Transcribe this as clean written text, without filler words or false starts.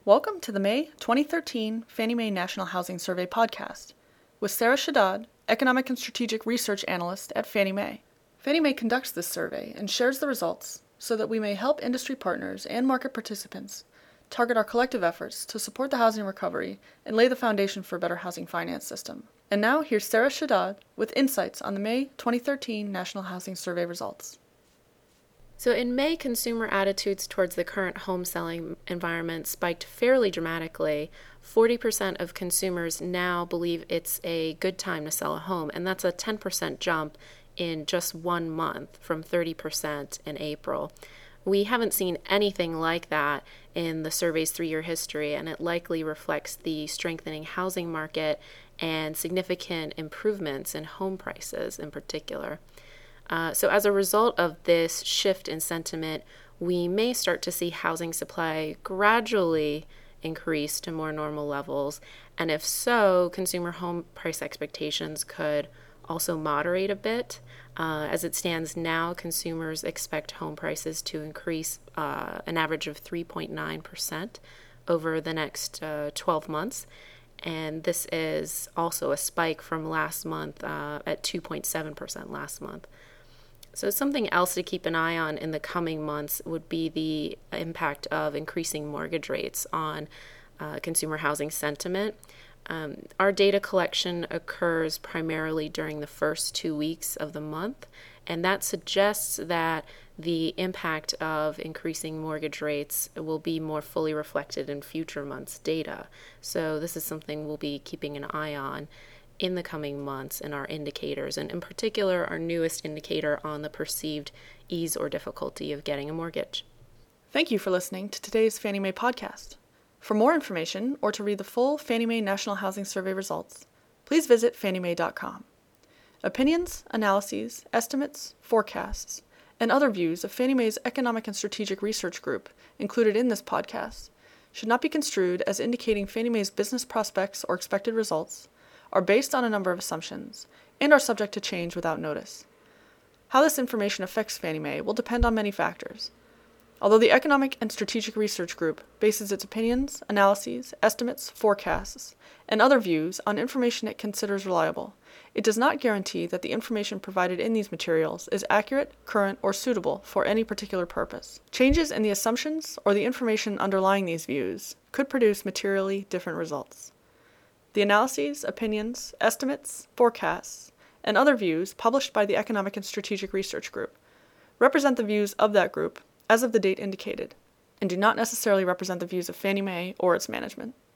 Welcome to the May 2013 Fannie Mae National Housing Survey podcast with Sarah Shaddad, Economic and Strategic Research Analyst at Fannie Mae. Fannie Mae conducts this survey and shares the results so that we may help industry partners and market participants target our collective efforts to support the housing recovery and lay the foundation for a better housing finance system. And now here's Sarah Shaddad with insights on the May 2013 National Housing Survey results. So in May, consumer attitudes towards the current home selling environment spiked fairly dramatically. 40% of consumers now believe it's a good time to sell a home, and that's a 10% jump in just 1 month from 30% in April. We haven't seen anything like that in the survey's 3-year history, and it likely reflects the strengthening housing market and significant improvements in home prices in particular. So as a result of this shift in sentiment, we may start to see housing supply gradually increase to more normal levels. And if so, consumer home price expectations could also moderate a bit. As it stands now, consumers expect home prices to increase an average of 3.9% over the next 12 months. And this is also a spike from last month at 2.7% last month. So something else to keep an eye on in the coming months would be the impact of increasing mortgage rates on consumer housing sentiment. Our data collection occurs primarily during the first 2 weeks of the month, and that suggests that the impact of increasing mortgage rates will be more fully reflected in future months' data. So this is something we'll be keeping an eye on in the coming months in our indicators, and in particular our newest indicator on the perceived ease or difficulty of getting a mortgage. Thank you for listening to today's Fannie Mae podcast. For more information or to read the full Fannie Mae National Housing Survey results, please visit fanniemae.com. Opinions, analyses, estimates, forecasts, and other views of Fannie Mae's Economic and Strategic Research Group included in this podcast should not be construed as indicating Fannie Mae's business prospects or expected results, are based on a number of assumptions, and are subject to change without notice. How this information affects Fannie Mae will depend on many factors. Although the Economic and Strategic Research Group bases its opinions, analyses, estimates, forecasts, and other views on information it considers reliable, it does not guarantee that the information provided in these materials is accurate, current, or suitable for any particular purpose. Changes in the assumptions or the information underlying these views could produce materially different results. The analyses, opinions, estimates, forecasts, and other views published by the Economic and Strategic Research Group represent the views of that group as of the date indicated, and do not necessarily represent the views of Fannie Mae or its management.